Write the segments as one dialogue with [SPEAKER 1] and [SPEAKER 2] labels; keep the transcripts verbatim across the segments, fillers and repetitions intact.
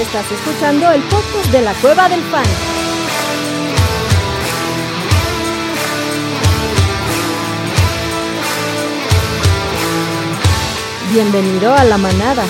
[SPEAKER 1] Estás escuchando el podcast de la Cueva del Fan. Bienvenido a la manada.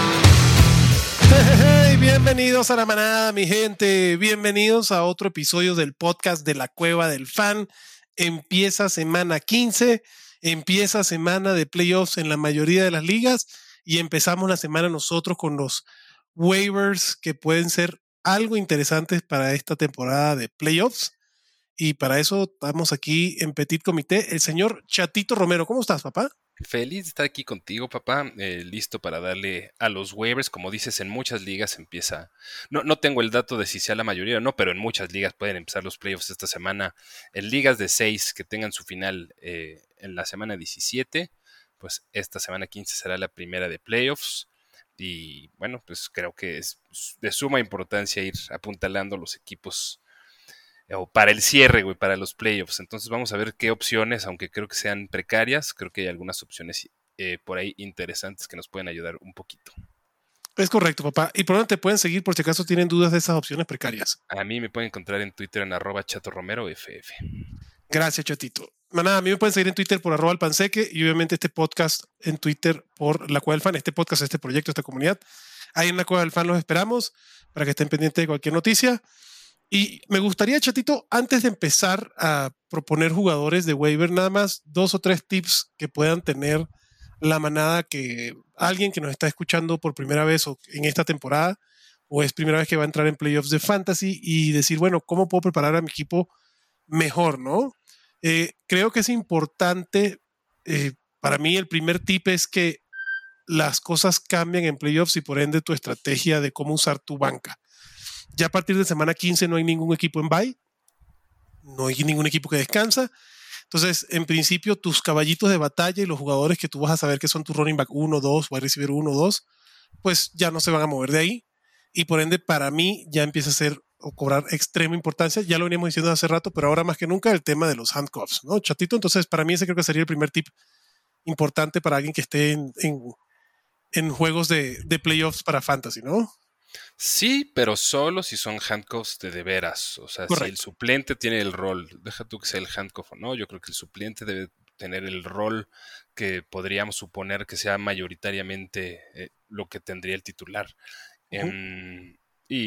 [SPEAKER 2] Hey, bienvenidos a la manada, mi gente. Bienvenidos a otro episodio del podcast de la Cueva del Fan. Empieza semana quince, empieza semana de playoffs en la mayoría de las ligas y empezamos la semana nosotros con los waivers que pueden ser algo interesantes para esta temporada de playoffs. Y para eso estamos aquí en Petit Comité. El señor Chatito Romero, ¿cómo estás, papá?
[SPEAKER 3] Feliz de estar aquí contigo, papá, eh, listo para darle a los waivers. Como dices, en muchas ligas empieza, no, no tengo el dato de si sea la mayoría o no, pero en muchas ligas pueden empezar los playoffs esta semana. En ligas de seis que tengan su final eh, en la semana diecisiete, pues esta semana quince será la primera de playoffs. Y bueno, pues creo que es de suma importancia ir apuntalando los equipos o para el cierre, güey, para los playoffs. Entonces vamos a ver qué opciones, aunque creo que sean precarias, creo que hay algunas opciones eh, por ahí interesantes que nos pueden ayudar un poquito.
[SPEAKER 2] Es correcto, papá. ¿Y por dónde te pueden seguir por si acaso tienen dudas de esas opciones precarias?
[SPEAKER 3] A mí me pueden encontrar en Twitter en arroba chatorromeroff.
[SPEAKER 2] Gracias, Chatito. Manada, a mí me pueden seguir en Twitter por arroba alpanseque y obviamente este podcast en Twitter por La Cueva del Fan. Este podcast, este proyecto, esta comunidad. Ahí en La Cueva del Fan los esperamos para que estén pendientes de cualquier noticia. Y me gustaría, Chatito, antes de empezar a proponer jugadores de waiver, nada más dos o tres tips que puedan tener la manada, que alguien que nos está escuchando por primera vez o en esta temporada o es primera vez que va a entrar en playoffs de fantasy y decir, bueno, ¿cómo puedo preparar a mi equipo mejor, no? Eh, creo que es importante, eh, para mí el primer tip es que las cosas cambian en playoffs y por ende tu estrategia de cómo usar tu banca. Ya a partir de semana quince no hay ningún equipo en bye, no hay ningún equipo que descansa. Entonces, en principio, tus caballitos de batalla y los jugadores que tú vas a saber que son tu running back uno, dos, wide receiver uno, dos, pues ya no se van a mover de ahí. Y por ende, para mí, ya empieza a ser o cobrar extrema importancia. Ya lo veníamos diciendo hace rato, pero ahora más que nunca el tema de los handcuffs, ¿no, Chatito? Entonces, para mí ese creo que sería el primer tip importante para alguien que esté en, en, en juegos de, de playoffs para fantasy, ¿no?
[SPEAKER 3] Sí, pero solo si son handcuffs de de veras. O sea,
[SPEAKER 2] Correcto.
[SPEAKER 3] si el suplente tiene el rol, deja tú que sea el handcuff o no, yo creo que el suplente debe tener el rol que podríamos suponer que sea mayoritariamente eh, lo que tendría el titular.
[SPEAKER 2] Uh-huh.
[SPEAKER 3] Um,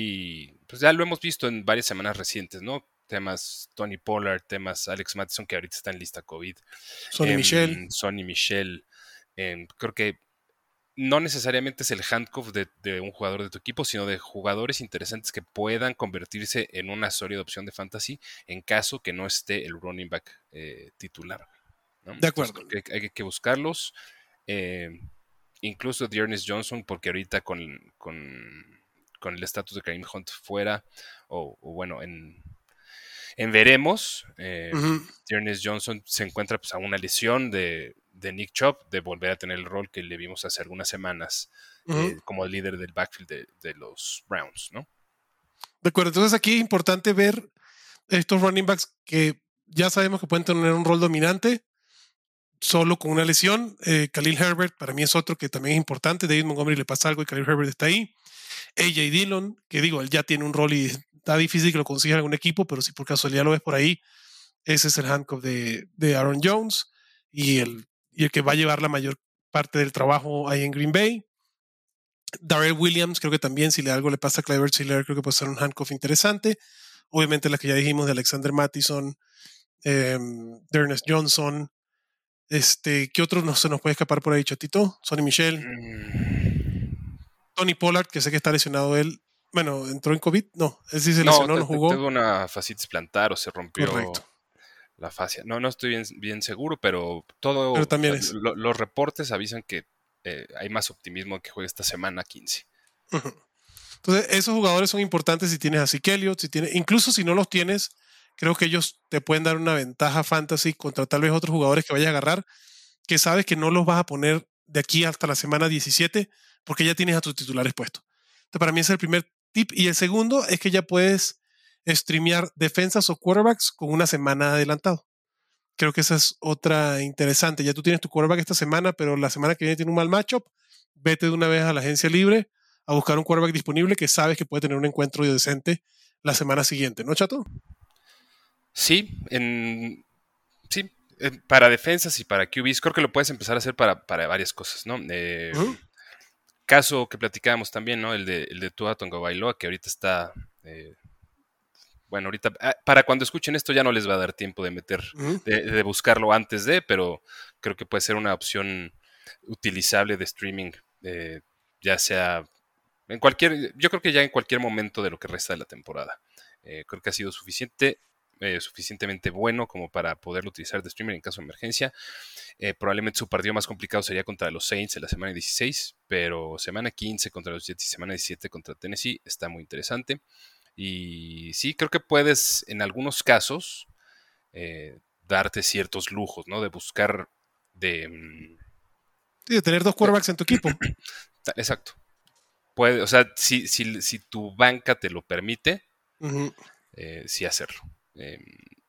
[SPEAKER 3] y pues ya lo hemos visto en varias semanas recientes, ¿no? Temas Tony Pollard, temas Alex Mattison, que ahorita está en lista COVID.
[SPEAKER 2] Sonny um, Michel.
[SPEAKER 3] Sonny Michel. Um, creo que no necesariamente es el handcuff de, de un jugador de tu equipo, sino de jugadores interesantes que puedan convertirse en una sólida opción de fantasy en caso que no esté el running back eh, titular, ¿no?
[SPEAKER 2] De acuerdo.
[SPEAKER 3] Entonces, hay, hay que buscarlos. Eh, incluso Dearness Johnson, porque ahorita con, con, con el estatus de Kareem Hunt fuera, o, o bueno, en, en veremos, eh, uh-huh. Dearness Johnson se encuentra pues, a una lesión de, de Nick Chubb, de volver a tener el rol que le vimos hace algunas semanas uh-huh. eh, como el líder del backfield de, de los Browns, ¿no?
[SPEAKER 2] De acuerdo, entonces aquí es importante ver estos running backs que ya sabemos que pueden tener un rol dominante, solo con una lesión. eh, Khalil Herbert para mí es otro que también es importante. David Montgomery le pasa algo y Khalil Herbert está ahí. A J Dillon, que digo, él ya tiene un rol y está difícil que lo consiga en algún equipo, pero si por casualidad lo ves por ahí, ese es el handcuff de, de Aaron Jones y el, y el que va a llevar la mayor parte del trabajo ahí en Green Bay. Darrell Williams, creo que también si le algo le pasa a Clyde Edwards-Helaire, creo que puede ser un handcuff interesante. Obviamente las que ya dijimos de Alexander Mattison, eh, Dearness Johnson. Este, ¿qué otro no se nos puede escapar por ahí, Chatito? Sonny Michel. Mm. Tony Pollard, que sé que está lesionado él. Bueno, ¿entró en COVID? No, él sí se
[SPEAKER 3] no,
[SPEAKER 2] lesionó,
[SPEAKER 3] te,
[SPEAKER 2] no jugó.
[SPEAKER 3] Tuvo una fascitis plantar o se rompió
[SPEAKER 2] Correcto.
[SPEAKER 3] La fascia. No, no estoy bien, bien seguro, pero todo,
[SPEAKER 2] pero también
[SPEAKER 3] o sea,
[SPEAKER 2] es.
[SPEAKER 3] Lo, los reportes avisan que eh, hay más optimismo que juegue esta semana quince.
[SPEAKER 2] Uh-huh. Entonces, esos jugadores son importantes si tienes a Zeke Elliott, si tienes, incluso si no los tienes, creo que ellos te pueden dar una ventaja fantasy contra tal vez otros jugadores que vayas a agarrar, que sabes que no los vas a poner de aquí hasta la semana diecisiete, porque ya tienes a tus titulares puestos. Entonces, para mí ese es el primer tip. Y el segundo es que ya puedes streamear defensas o quarterbacks con una semana adelantado. Creo que esa es otra interesante. Ya tú tienes tu quarterback esta semana, pero la semana que viene tiene un mal matchup. Vete de una vez a la agencia libre a buscar un quarterback disponible que sabes que puede tener un encuentro decente la semana siguiente, ¿no, Chato?
[SPEAKER 3] Sí, en, sí, en- para defensas y para Q Bs, creo que lo puedes empezar a hacer para, para varias cosas, ¿no? Eh,
[SPEAKER 2] Uh-huh.
[SPEAKER 3] Caso que platicábamos también, ¿no? El de, el de Tua Tagovailoa, que ahorita está... Eh, bueno, ahorita, ah, para cuando escuchen esto ya no les va a dar tiempo de meter,
[SPEAKER 2] Uh-huh.
[SPEAKER 3] de, de buscarlo antes de, pero creo que puede ser una opción utilizable de streaming, eh, ya sea en cualquier, yo creo que ya en cualquier momento de lo que resta de la temporada. Eh, creo que ha sido suficiente, eh, suficientemente bueno como para poderlo utilizar de streaming en caso de emergencia. Eh, probablemente su partido más complicado sería contra los Saints en la semana dieciséis, pero semana quince contra los Jets y semana diecisiete contra Tennessee está muy interesante. Y sí, creo que puedes en algunos casos eh, darte ciertos lujos, ¿no? De buscar de... mm,
[SPEAKER 2] Sí, de tener dos
[SPEAKER 3] de-
[SPEAKER 2] quarterbacks en tu equipo.
[SPEAKER 3] exacto. Puede, o sea, si, si, si tu banca te lo permite,
[SPEAKER 2] Uh-huh.
[SPEAKER 3] eh, sí hacerlo. Eh,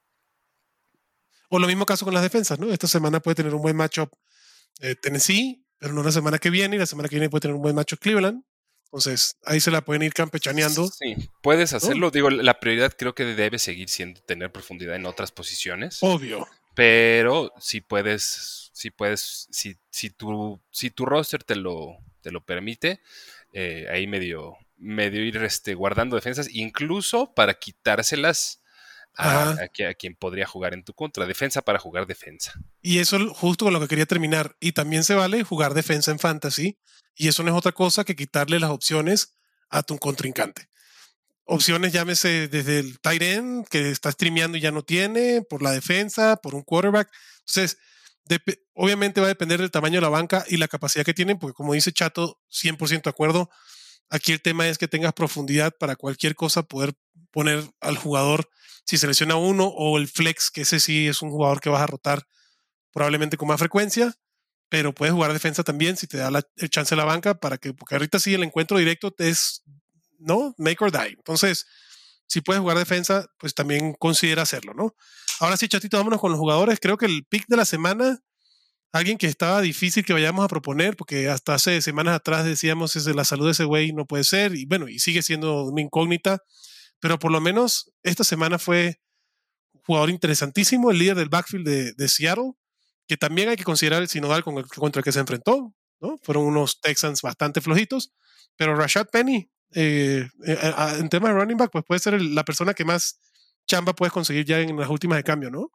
[SPEAKER 2] O lo mismo caso con las defensas, ¿no? Esta semana puede tener un buen matchup eh, Tennessee, pero no la semana que viene, y la semana que viene puede tener un buen matchup Cleveland. Entonces, ahí se la pueden ir campechaneando,
[SPEAKER 3] sí, puedes
[SPEAKER 2] ¿no?
[SPEAKER 3] hacerlo. Digo, la prioridad creo que debe seguir siendo tener profundidad en otras posiciones,
[SPEAKER 2] Obvio.
[SPEAKER 3] pero si puedes, si puedes, si, si tu, si tu roster te lo, te lo permite, eh, ahí medio, medio ir este, guardando defensas, incluso para quitárselas a,
[SPEAKER 2] Ajá.
[SPEAKER 3] a, qui- a quien podría jugar en tu contra. Defensa para jugar defensa.
[SPEAKER 2] Y eso es justo con lo que quería terminar. Y también se vale jugar defensa en fantasy. Y eso no es otra cosa que quitarle las opciones a tu contrincante. Opciones, llámese desde el tight end, que está streameando y ya no tiene, por la defensa, por un quarterback. Entonces, dep- obviamente va a depender del tamaño de la banca y la capacidad que tienen, porque como dice Chato, cien por ciento de acuerdo. Aquí el tema es que tengas profundidad para cualquier cosa, poder poner al jugador, si selecciona uno, o el flex, que ese sí es un jugador que vas a rotar probablemente con más frecuencia, pero puedes jugar defensa también si te da la, el chance de la banca, para que, porque ahorita sí el encuentro directo es, ¿no? Make or die. Entonces, si puedes jugar defensa, pues también considera hacerlo, ¿no? Ahora sí, Chatito, vámonos con los jugadores. Creo que el pick de la semana, alguien que estaba difícil que vayamos a proponer, porque hasta hace semanas atrás decíamos es de la salud de ese güey no puede ser, y bueno, y sigue siendo una incógnita, pero por lo menos esta semana fue un jugador interesantísimo, el líder del backfield de, de Seattle, que también hay que considerar el sinodal con el, contra el que se enfrentó, ¿no? Fueron unos Texans bastante flojitos, pero Rashad Penny, eh, eh, en tema de running back, pues puede ser el- la persona que más chamba puedes conseguir ya en las últimas de cambio, ¿no?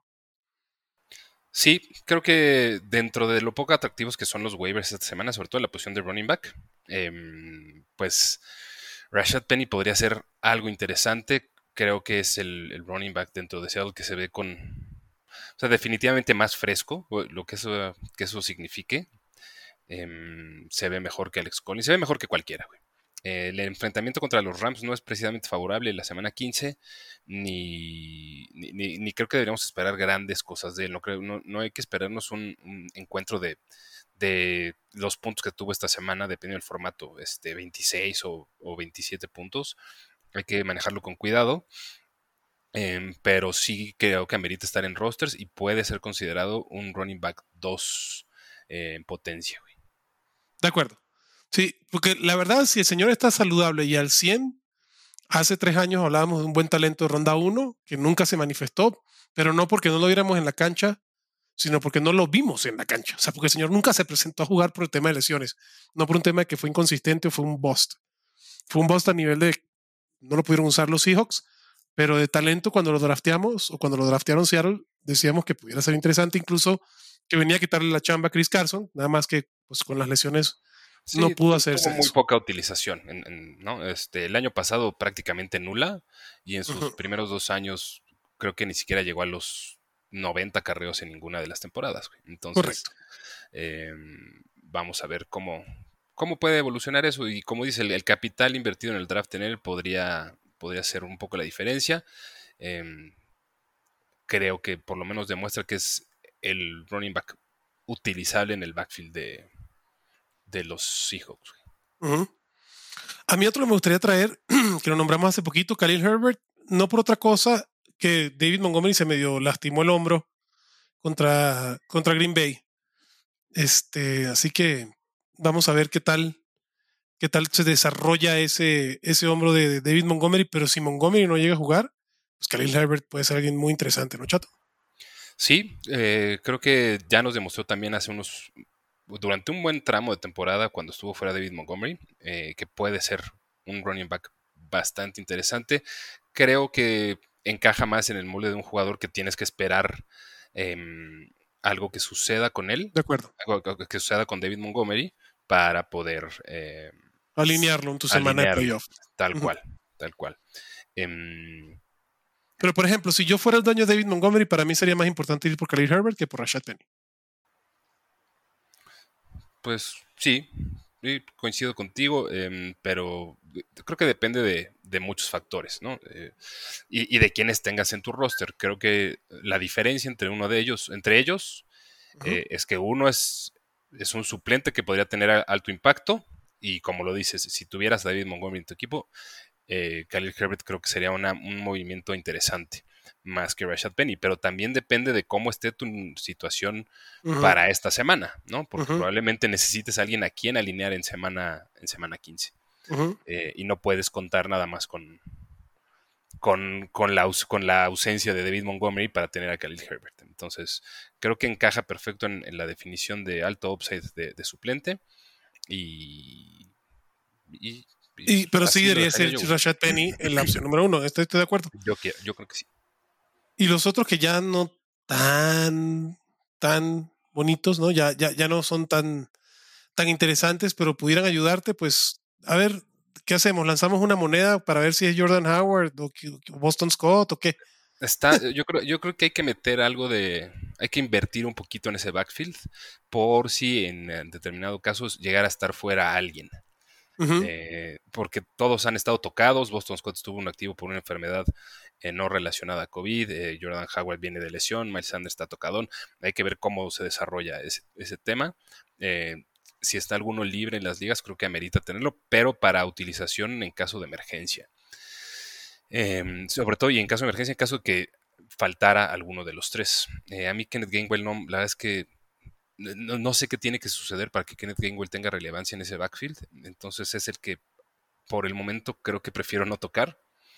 [SPEAKER 3] Sí, creo que dentro de lo poco atractivos que son los waivers esta semana, sobre todo en la posición de running back, em, pues Rashad Penny podría ser algo interesante. Creo que es el, el running back dentro de Seattle que se ve con, o sea, definitivamente más fresco, o lo que eso, que eso signifique. Em, se ve mejor que Alex Collins, se ve mejor que cualquiera, güey. Eh, el enfrentamiento contra los Rams no es precisamente favorable la semana quince, ni, ni, ni- ni creo que deberíamos esperar grandes cosas de él. No, creo, no, no hay que esperarnos un, un encuentro de, de los puntos que tuvo esta semana, dependiendo del formato, este, veintiséis o, o veintisiete puntos. Hay que manejarlo con cuidado, em, pero sí creo que amerita estar en rosters y puede ser considerado un running back dos eh, en potencia, güey.
[SPEAKER 2] De acuerdo. Sí, porque la verdad, si el señor está saludable y al cien, hace tres años hablábamos de un buen talento de ronda uno que nunca se manifestó, pero no porque no lo viéramos en la cancha, sino porque no lo vimos en la cancha. O sea, porque el señor nunca se presentó a jugar por el tema de lesiones, no por un tema de que fue inconsistente o fue un bust. Fue un bust a nivel de no lo pudieron usar los Seahawks, pero de talento cuando lo drafteamos o cuando lo draftearon Seattle, decíamos que pudiera ser interesante, incluso que venía a quitarle la chamba a Chris Carson, nada más que pues con las lesiones no
[SPEAKER 3] Sí,
[SPEAKER 2] pudo
[SPEAKER 3] tu- tuvo
[SPEAKER 2] hacerse
[SPEAKER 3] muy
[SPEAKER 2] eso.
[SPEAKER 3] poca utilización, en- en- ¿no? Este, el año pasado prácticamente nula y en sus
[SPEAKER 2] Ujú,
[SPEAKER 3] primeros dos años creo que ni siquiera llegó a los noventa carreos en ninguna de las temporadas, güey. Entonces,
[SPEAKER 2] correcto.
[SPEAKER 3] eh, vamos a ver cómo, cómo puede evolucionar eso y como dice, el, el capital invertido en el draft en él podría, podría ser un poco la diferencia. Em, Creo que por lo menos demuestra que es el running back utilizable en el backfield de, de los Seahawks, güey.
[SPEAKER 2] Ujú. A mí otro que me gustaría traer, que lo nombramos hace poquito, Khalil Herbert, no por otra cosa que David Montgomery se medio lastimó el hombro contra, contra Green Bay. Este, así que vamos a ver qué tal, qué tal se desarrolla ese, ese hombro de, de David Montgomery, pero si Montgomery no llega a jugar, pues Khalil Herbert puede ser alguien muy interesante, ¿no, Chato?
[SPEAKER 3] Sí, eh, creo que ya nos demostró también hace unos, durante un buen tramo de temporada cuando estuvo fuera David Montgomery, eh, que puede ser un running back bastante interesante. Creo que encaja más en el molde de un jugador que tienes que esperar eh, algo que suceda con él,
[SPEAKER 2] De acuerdo.
[SPEAKER 3] algo que suceda con David Montgomery para poder eh,
[SPEAKER 2] alinearlo en tu semana de
[SPEAKER 3] alinearlo,
[SPEAKER 2] playoff.
[SPEAKER 3] tal
[SPEAKER 2] Ujú.
[SPEAKER 3] cual, tal cual. Em,
[SPEAKER 2] Pero, por ejemplo, si yo fuera el dueño de David Montgomery, para mí sería más importante ir por Khalil Herbert que por Rashad Penny.
[SPEAKER 3] Pues sí, sí, coincido contigo, em, pero creo que depende de, de muchos factores, ¿no? Eh, y, y de quienes tengas en tu roster. Creo que la diferencia entre uno de ellos, entre ellos,
[SPEAKER 2] Ujú.
[SPEAKER 3] eh, es que uno es, es un suplente que podría tener a- alto impacto, y como lo dices, si tuvieras a David Montgomery en tu equipo, eh, Khalil Herbert creo que sería una- un movimiento interesante, más que Rashad Penny, pero también depende de cómo esté tu situación
[SPEAKER 2] Ujú.
[SPEAKER 3] para esta semana, ¿no? Porque
[SPEAKER 2] Ujú.
[SPEAKER 3] probablemente necesites a alguien a quien alinear en semana, en semana quince.
[SPEAKER 2] Ujú.
[SPEAKER 3] Eh, y no puedes contar nada más con, con, con, la, aus- con la ausencia de David Montgomery para tener a Khalil Herbert. Entonces, creo que encaja perfecto en, en la definición de alto upside de, de suplente y, y- y
[SPEAKER 2] Y, pero sí
[SPEAKER 3] así lo
[SPEAKER 2] debería
[SPEAKER 3] dejaría
[SPEAKER 2] ser
[SPEAKER 3] yo, güey.
[SPEAKER 2] Rashad Penny en la opción número uno. Estoy, estoy de acuerdo.
[SPEAKER 3] Yo, quiero- yo creo que sí.
[SPEAKER 2] Y los otros que ya no tan, tan bonitos, ¿no? Ya, ya, ya no son tan, tan interesantes, pero pudieran ayudarte, pues, a ver, ¿qué hacemos? ¿Lanzamos una moneda para ver si es Jordan Howard o que- o Boston Scott o qué?
[SPEAKER 3] Está, yo creo, yo creo que hay que meter algo de, hay que invertir un poquito en ese backfield por si en, en determinados casos llegara a estar fuera alguien.
[SPEAKER 2] Ujú.
[SPEAKER 3] Eh, porque todos han estado tocados. Boston Scott estuvo un activo por una enfermedad eh, no relacionada a COVID. eh, Jordan Howard viene de lesión. Miles Sanders está tocadón. Hay que ver cómo se desarrolla ese, ese tema. Eh, si está alguno libre en las ligas, creo que amerita tenerlo, pero para utilización en caso de emergencia. Eh, sobre todo y en caso de emergencia, en caso de que faltara alguno de los tres. Eh, a mí Kenneth Gainwell, no, la verdad es que no, no sé qué tiene que suceder para que Kenneth Gainwell tenga relevancia en ese backfield. Entonces es el que por el momento creo que prefiero no tocar.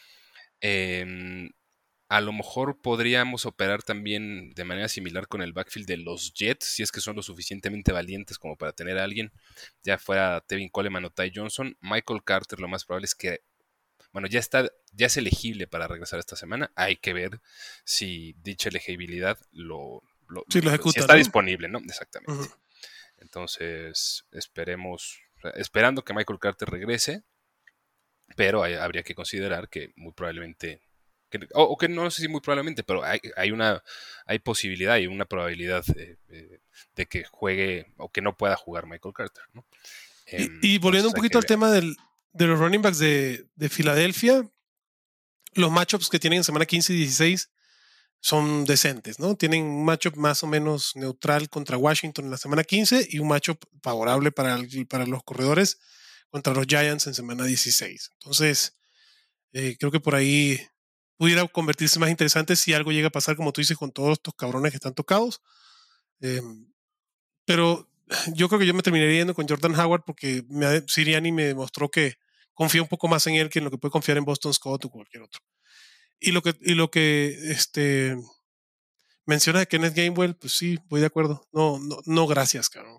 [SPEAKER 3] Eh, a lo mejor podríamos operar también de manera similar con el backfield de los Jets, si es que son lo suficientemente valientes como para tener a alguien, ya fuera Tevin Coleman o Ty Johnson. Michael Carter, lo más probable es que, bueno, ya está, ya es elegible para regresar esta semana. Hay que ver si dicha elegibilidad lo, lo-
[SPEAKER 2] Sí, lo
[SPEAKER 3] si
[SPEAKER 2] ejecuta,
[SPEAKER 3] está
[SPEAKER 2] ¿no?
[SPEAKER 3] disponible, ¿no?
[SPEAKER 2] Ujú.
[SPEAKER 3] Exactamente. Entonces, esperemos, o sea, esperando que Michael Carter regrese, pero hay- habría que considerar que muy probablemente, que- o, o que no sé si muy probablemente, pero hay, hay una hay posibilidad y una probabilidad eh, eh, de que juegue o que no pueda jugar Michael Carter, ¿no?
[SPEAKER 2] Y,
[SPEAKER 3] Em,
[SPEAKER 2] y volviendo
[SPEAKER 3] entonces
[SPEAKER 2] un
[SPEAKER 3] hay que
[SPEAKER 2] poquito al
[SPEAKER 3] ver.
[SPEAKER 2] tema del, de los running backs de, de Filadelfia, los matchups que tienen en semana quince y dieciséis son decentes, ¿no? Tienen un matchup más o menos neutral contra Washington en la semana quince y un matchup favorable para, el- para los corredores contra los Giants en semana dieciséis. Entonces, eh, creo que por ahí pudiera convertirse más interesante si algo llega a pasar, como tú dices, con todos estos cabrones que están tocados. Eh, pero yo creo que yo me terminaría yendo con Jordan Howard porque me, ha- Sirianni me demostró que confía un poco más en él que en lo que puede confiar en Boston Scott o cualquier otro. Y lo que, y lo que este, menciona de Kenneth Gainwell, pues sí, voy de acuerdo. No, no, no, gracias, cabrón.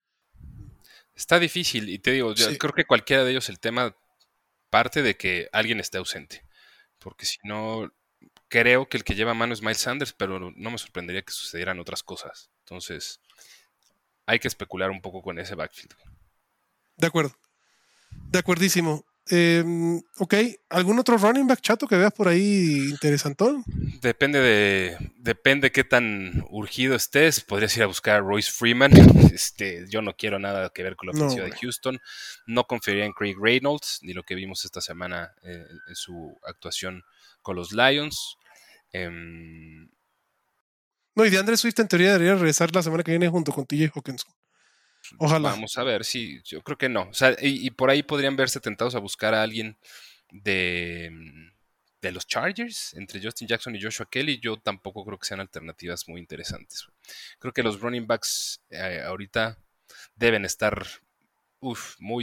[SPEAKER 3] Está difícil y te digo, yo
[SPEAKER 2] Sí,
[SPEAKER 3] creo que cualquiera de ellos el tema parte de que alguien esté ausente, porque si no, creo que el que lleva mano es Miles Sanders, pero no me sorprendería que sucedieran otras cosas. Entonces, hay que especular un poco con ese backfield.
[SPEAKER 2] de acuerdo. De acuerdísimo. Eh, ok, ¿algún otro running back chato que veas por ahí interesantón?
[SPEAKER 3] Depende de depende qué tan urgido estés. Podrías ir a buscar a Royce Freeman. Este, yo no quiero nada que ver con la
[SPEAKER 2] No,
[SPEAKER 3] ofensiva de
[SPEAKER 2] güey.
[SPEAKER 3] Houston. No confiaría en Craig Reynolds ni lo que vimos esta semana eh, en su actuación con los Lions. Em,
[SPEAKER 2] No, y de Andre Swift en teoría debería regresar la semana que viene junto con T J Hawkinson. Ojalá.
[SPEAKER 3] Vamos a ver, sí, yo creo que no. O sea, y, y por ahí podrían verse tentados a buscar a alguien de, mm, de los Chargers, entre Justin Jackson y Joshua Kelly. Yo tampoco creo que sean alternativas muy interesantes. Creo que los running backs eh, ahorita deben estar uf, muy,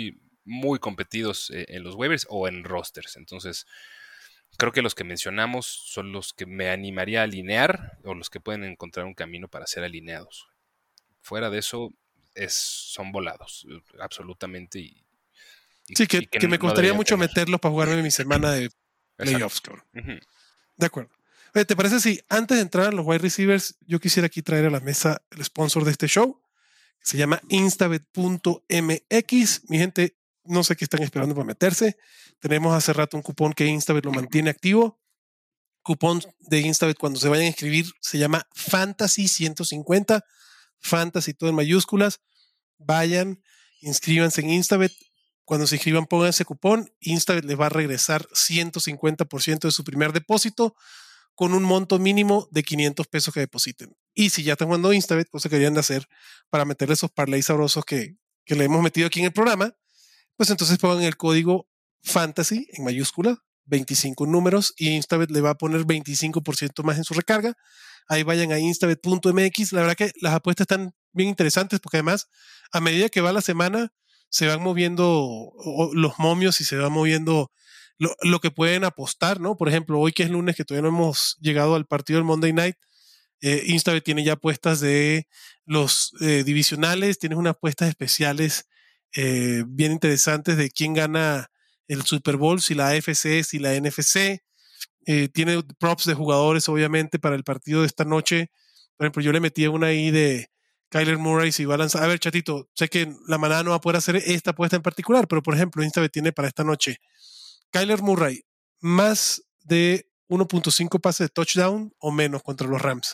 [SPEAKER 3] muy competidos eh, en los waivers o en rosters. Entonces, creo que los que mencionamos son los que me animaría a alinear o los que pueden encontrar un camino para ser alineados. Fuera de eso, es, son volados, absolutamente. Y, y,
[SPEAKER 2] Sí, que,
[SPEAKER 3] y que
[SPEAKER 2] que me
[SPEAKER 3] no
[SPEAKER 2] costaría
[SPEAKER 3] deberían
[SPEAKER 2] mucho
[SPEAKER 3] tener.
[SPEAKER 2] meterlos para jugarme mi semana de playoffs, cabrón.
[SPEAKER 3] Uh-huh.
[SPEAKER 2] De acuerdo. Oye, ¿te parece si antes de entrar a los wide receivers, yo quisiera aquí traer a la mesa el sponsor de este show? Se llama instabet punto m x. Mi gente, no sé qué están esperando para meterse. Tenemos hace rato un cupón que Instabet lo mantiene activo. Cupón de Instabet cuando se vayan a inscribir se llama Fantasy ciento cincuenta. Fantasy todo en mayúsculas. Vayan, inscríbanse en Instabet. Cuando se inscriban, pongan ese cupón. Instabet les va a regresar ciento cincuenta por ciento de su primer depósito con un monto mínimo de quinientos pesos que depositen. Y si ya están jugando Instabet, cosa que deberían de hacer para meterle esos parlays sabrosos que, que le hemos metido aquí en el programa, pues entonces pongan el código Fantasy en mayúscula, veinticinco números, y Instabet le va a poner veinticinco por ciento más en su recarga. Ahí vayan a instabet punto m x. La verdad que las apuestas están bien interesantes porque además, a medida que va la semana, se van moviendo los momios y se va moviendo lo, lo que pueden apostar, ¿no? Por ejemplo, hoy que es lunes, que todavía no hemos llegado al partido del Monday Night, eh, Instabet tiene ya apuestas de los eh, divisionales, tienes unas apuestas especiales eh, bien interesantes de quién gana el Super Bowl, si la A F C, si la N F C. Eh, tiene props de jugadores, obviamente, para el partido de esta noche. Por ejemplo, yo le metí una ahí de Kyler Murray si va a lanzar. A ver, chatito, sé que la manada no va a poder hacer esta apuesta en particular, pero por ejemplo, Instabet tiene para esta noche Kyler Murray más de uno punto cinco pases de touchdown o menos contra los Rams.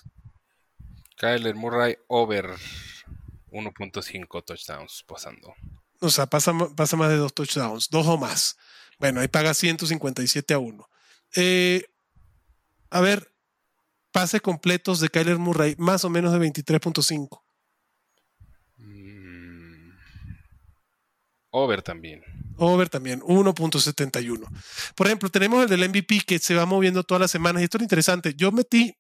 [SPEAKER 3] Kyler Murray over uno punto cinco touchdowns pasando.
[SPEAKER 2] O sea, pasa, pasa más de dos touchdowns, dos o más. Bueno, ahí paga ciento cincuenta y siete a uno. Eh, a ver, pases completos de Kyler Murray, más o menos de veintitrés punto cinco.
[SPEAKER 3] Mm, over también.
[SPEAKER 2] Over también, uno punto setenta y uno. Por ejemplo, tenemos el del M V P que se va moviendo todas las semanas. Y esto es interesante. Yo metí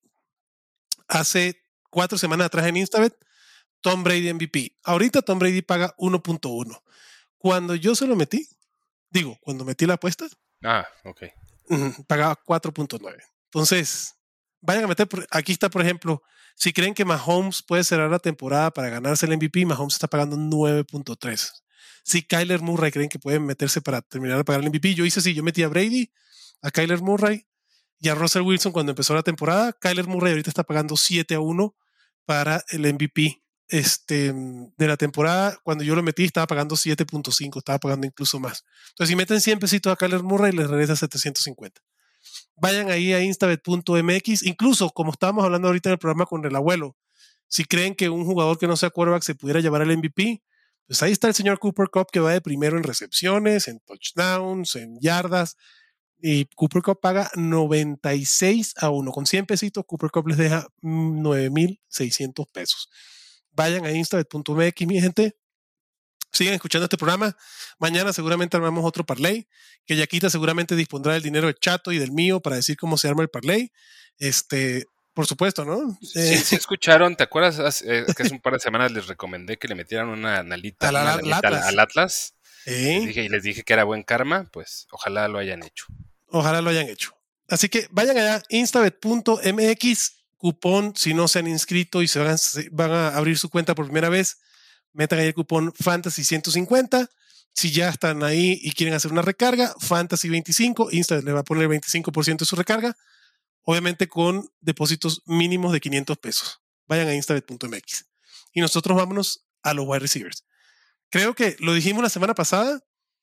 [SPEAKER 2] hace cuatro semanas atrás en Instabet Tom Brady M V P. Ahorita Tom Brady paga uno punto uno. Cuando yo se lo metí, digo, cuando metí la apuesta,
[SPEAKER 3] Ah, ok.
[SPEAKER 2] uh, pagaba cuatro punto nueve. Entonces, vayan a meter, por, aquí está, por ejemplo, si creen que Mahomes puede cerrar la temporada para ganarse el M V P, Mahomes está pagando nueve punto tres. Si Kyler Murray creen que pueden meterse para terminar de pagar el M V P, yo hice así, yo metí a Brady, a Kyler Murray y a Russell Wilson cuando empezó la temporada. Kyler Murray ahorita está pagando siete a uno para el M V P este, de la temporada. Cuando yo lo metí estaba pagando siete punto cinco, estaba pagando incluso más. Entonces si meten cien pesitos a Kyler Murray les regresa setecientos cincuenta. Vayan ahí a instabet punto m x. Incluso como estábamos hablando ahorita en el programa con el abuelo, si creen que un jugador que no sea quarterback se pudiera llevar el M V P, pues ahí está el señor Cooper Kupp que va de primero en recepciones, en touchdowns, en yardas. Y Cooper Kupp paga noventa y seis a uno. Con cien pesitos, Cooper Kupp les deja nueve mil seiscientos pesos. Vayan a instabet punto m x, mi gente. Sigan escuchando este programa. Mañana seguramente armamos otro parlay, que Yaquita seguramente dispondrá del dinero del Chato y del mío para decir cómo se arma el parlay. Este, por supuesto, ¿no?
[SPEAKER 3] Sí,
[SPEAKER 2] Eh,
[SPEAKER 3] sí escucharon, ¿te acuerdas? Eh, que hace un par de semanas les recomendé que le metieran una analita,
[SPEAKER 2] a la,
[SPEAKER 3] una
[SPEAKER 2] al
[SPEAKER 3] lanita
[SPEAKER 2] Atlas.
[SPEAKER 3] al, al Atlas.
[SPEAKER 2] ¿Eh?
[SPEAKER 3] Les dije, y les dije que era buen karma, pues ojalá lo hayan hecho.
[SPEAKER 2] Ojalá lo hayan hecho. Así que vayan allá, instabet punto m x, cupón, si no se han inscrito y se van, se van a abrir su cuenta por primera vez, metan ahí el cupón Fantasy ciento cincuenta. Si ya están ahí y quieren hacer una recarga, Fantasy veinticinco, Instabet le va a poner el veinticinco por ciento de su recarga, obviamente con depósitos mínimos de quinientos pesos. Vayan a instabet punto m x. Y nosotros vámonos a los wide receivers. Creo que lo dijimos la semana pasada,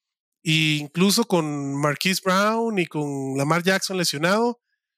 [SPEAKER 2] e incluso con Marquise Brown y con Lamar Jackson lesionado,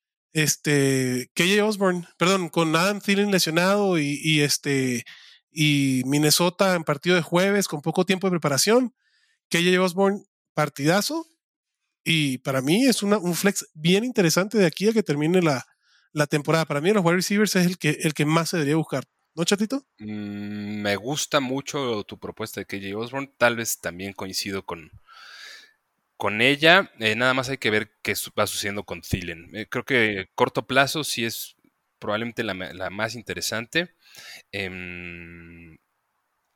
[SPEAKER 2] este, K J Osborne, perdón, con Adam Thielen lesionado y, y este y Minnesota en partido de jueves con poco tiempo de preparación, K J Osborne partidazo, y para mí es una, un flex bien interesante de aquí a que termine la, la temporada. Para mí los wide receivers es el que, el que más se debería buscar, ¿no, Chatito?
[SPEAKER 3] Mm, me gusta mucho tu propuesta de K J Osborne, tal vez también coincido con con ella, eh, nada más hay que ver qué va sucediendo con Thielen. Eh, creo que corto plazo sí es probablemente la, la más interesante. Eh,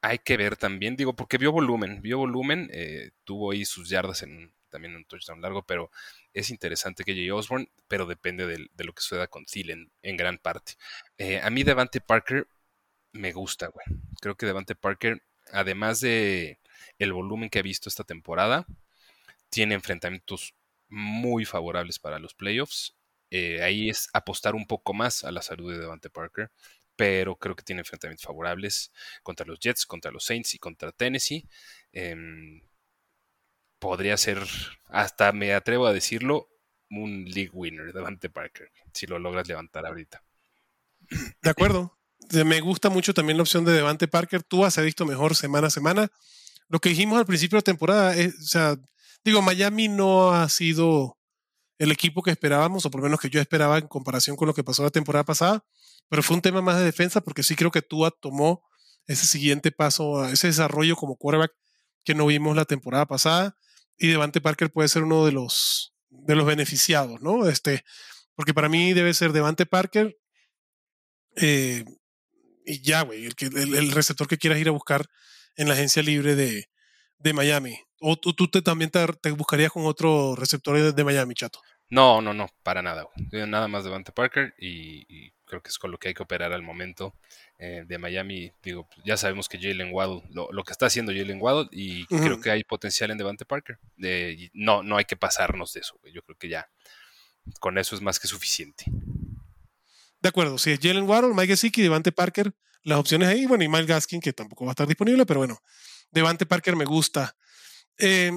[SPEAKER 3] hay que ver también, digo, porque vio volumen, vio volumen, eh, tuvo ahí sus yardas en también un touchdown largo, pero es interesante que J. Osborne, pero depende de, de lo que suceda con Thielen en gran parte. Eh, a mí Devante Parker me gusta, güey. Creo que Devante Parker, además de el volumen que ha visto esta temporada, tiene enfrentamientos muy favorables para los playoffs. Eh, ahí es apostar un poco más a la salud de Devante Parker, pero creo que tiene enfrentamientos favorables contra los Jets, contra los Saints y contra Tennessee. Eh, podría ser, hasta me atrevo a decirlo, un league winner, Devante Parker, si lo logras levantar ahorita.
[SPEAKER 2] De acuerdo. Me gusta mucho también la opción de Devante Parker. Tú se ha visto mejor semana a semana. Lo que dijimos al principio de temporada, es, o sea, digo, Miami no ha sido el equipo que esperábamos, o por lo menos que yo esperaba en comparación con lo que pasó la temporada pasada, pero fue un tema más de defensa porque sí creo que Tua tomó ese siguiente paso, ese desarrollo como quarterback que no vimos la temporada pasada, y Devante Parker puede ser uno de los, de los beneficiados, ¿no? Este, porque para mí debe ser Devante Parker eh, y ya, güey, el, que- el, el receptor que quieras ir a buscar en la agencia libre de, de Miami. O tú, tú te, también te, te buscarías con otro receptor de, de Miami, chato.
[SPEAKER 3] No, no, no, para nada, güey. Nada más Devante Parker y, y creo que es con lo que hay que operar al momento. Eh, de Miami, digo, ya sabemos que Jalen Waddle, lo, lo que está haciendo Jalen Waddle, y creo
[SPEAKER 2] Ujú.
[SPEAKER 3] que hay potencial en Devante Parker. Eh, y no, no hay que pasarnos de eso, güey. Yo creo que ya con eso es más que suficiente.
[SPEAKER 2] De acuerdo, si es Jalen Waddle, Mike Gesicki, Devante Parker, las opciones ahí, bueno, y Miles Gaskin, que tampoco va a estar disponible, pero bueno, Devante Parker me gusta. Eh,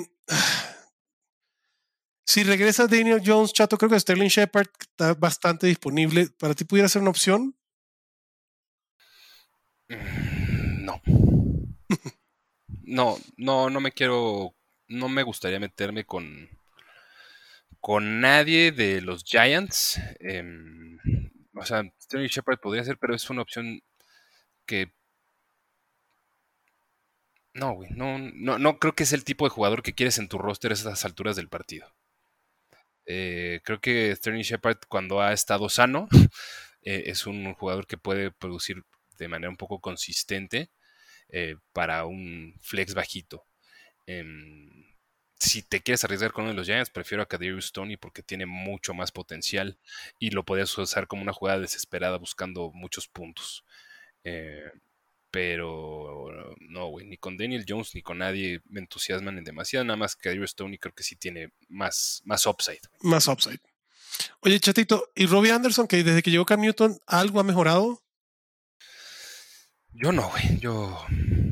[SPEAKER 2] si regresa Daniel Jones, chato, creo que Sterling Shepard está bastante disponible. ¿Para ti pudiera ser una opción?
[SPEAKER 3] Mm, No, no, no, no me quiero, no me gustaría meterme con, con nadie de los Giants. Em, o sea, Sterling Shepard podría ser, pero es una opción que no, güey, no, no, no creo que es el tipo de jugador que quieres en tu roster a esas alturas del partido. Eh, creo que Sterling Shepard, cuando ha estado sano, eh, es un jugador que puede producir de manera un poco consistente eh, para un flex bajito. Em, si te quieres arriesgar con uno de los Giants, prefiero a Kadarius Toney porque tiene mucho más potencial y lo podías usar como una jugada desesperada buscando muchos puntos. Eh, pero no, güey, ni con Daniel Jones ni con nadie me entusiasman en demasiado. Nada más que Kadarius Toney creo que sí tiene más, más upside.
[SPEAKER 2] Más upside. Oye, chatito, ¿y Robbie Anderson, que desde que llegó Cam Newton, algo ha mejorado?
[SPEAKER 3] Yo no, güey, yo...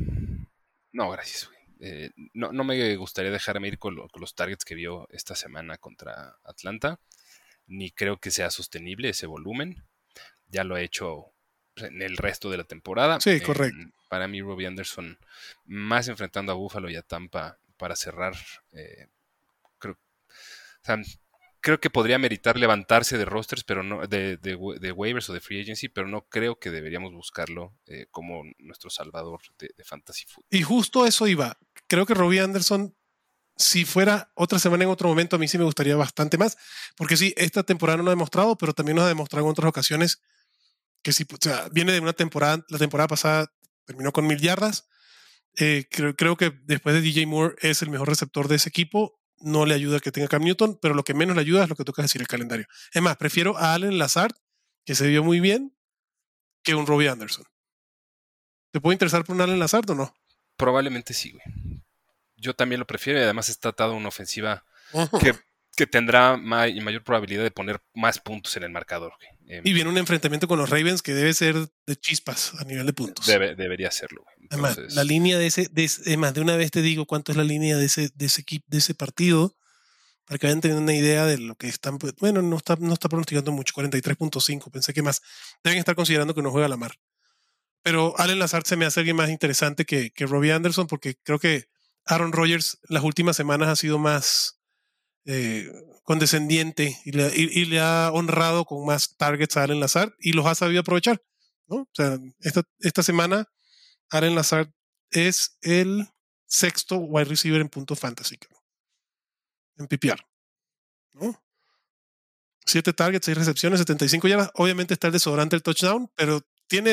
[SPEAKER 3] No, gracias, güey. Eh, no, no me gustaría dejarme ir con, lo- con los targets que vio esta semana contra Atlanta, ni creo que sea sostenible ese volumen. Ya lo ha hecho en el resto de la temporada.
[SPEAKER 2] Sí,
[SPEAKER 3] Eh,
[SPEAKER 2] correcto.
[SPEAKER 3] para mí, Robbie Anderson, más enfrentando a Buffalo y a Tampa para cerrar, eh, creo, o sea, creo que podría meritar levantarse de rosters, pero no de, de, de waivers o de free agency, pero no creo que deberíamos buscarlo eh, como nuestro salvador de, de fantasy football.
[SPEAKER 2] Y justo eso iba. Creo que Robbie Anderson, si fuera otra semana en otro momento, a mí sí me gustaría bastante más, porque sí, esta temporada no lo ha demostrado, pero también nos ha demostrado en otras ocasiones que sí, o sea, viene de una temporada, la temporada pasada terminó con mil yardas. Eh, creo, creo que después de D J Moore es el mejor receptor de ese equipo. No le ayuda que tenga Cam Newton, pero lo que menos le ayuda es lo que toca decir el calendario. Es más, prefiero a Allen Lazard, que se vio muy bien, que un Robbie Anderson. ¿Te puede interesar por un Allen Lazard o no?
[SPEAKER 3] Probablemente sí, güey. Yo también lo prefiero y además está atado a una ofensiva
[SPEAKER 2] Ujú.
[SPEAKER 3] que, que tendrá ma- mayor probabilidad de poner más puntos en el marcador, güey.
[SPEAKER 2] Y
[SPEAKER 3] Em,
[SPEAKER 2] viene un enfrentamiento con los Ravens que debe ser de chispas a nivel de puntos.
[SPEAKER 3] debe- debería hacerlo, güey.
[SPEAKER 2] Además, la
[SPEAKER 3] Entonces,
[SPEAKER 2] línea de ese, de ese- además, de una vez te digo cuánto es la línea de ese, de ese equipo, de ese partido, para que vayan teniendo una idea de lo que están. pues, Bueno, no está, no está pronosticando mucho, cuarenta y tres punto cinco. Pensé que más. Deben estar considerando que no juega a la mar. Pero Allen Lazard se me hace alguien más interesante que, que Robbie Anderson, porque creo que Aaron Rodgers las últimas semanas ha sido más eh, condescendiente y le, y, y le ha honrado con más targets a Allen Lazard y los ha sabido aprovechar, ¿no? O sea, esta, esta semana Allen Lazard es el sexto wide receiver en puntos fantasy, cabrón, en P P R, ¿no? Siete targets, seis recepciones, setenta y cinco yardas. Obviamente está el desodorante, el touchdown, pero tiene esa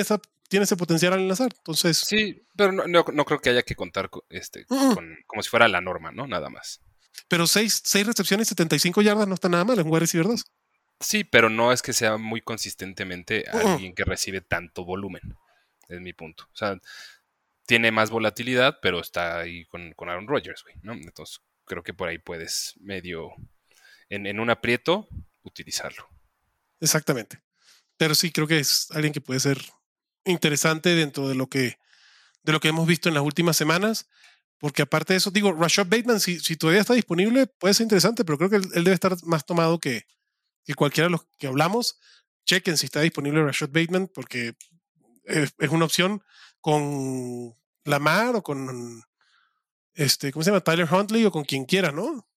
[SPEAKER 2] tiene ese potencial al enlazar. Entonces,
[SPEAKER 3] Sí, pero no, no, no creo que haya que contar co- este,
[SPEAKER 2] mm,
[SPEAKER 3] con, como si fuera la norma, ¿no? Nada más.
[SPEAKER 2] pero seis, seis recepciones, setenta y cinco yardas no está nada mal en wide receiver dos.
[SPEAKER 3] Sí, pero no es que sea muy consistentemente
[SPEAKER 2] Mm,
[SPEAKER 3] alguien que recibe tanto volumen, es mi punto. O sea, tiene más volatilidad, pero está ahí con, con Aaron Rodgers, güey, ¿no? Entonces, creo que por ahí puedes medio, en, en un aprieto, utilizarlo.
[SPEAKER 2] exactamente. Pero sí creo que es alguien que puede ser interesante dentro de lo que, de lo que hemos visto en las últimas semanas. Porque aparte de eso, digo, Rashad Bateman, si, si todavía está disponible, puede ser interesante, pero creo que él, él debe estar más tomado que, que cualquiera de los que hablamos. Chequen si está disponible Rashad Bateman, porque es, es una opción con Lamar o con este, ¿cómo se llama? Tyler Huntley o con quien quiera, ¿no?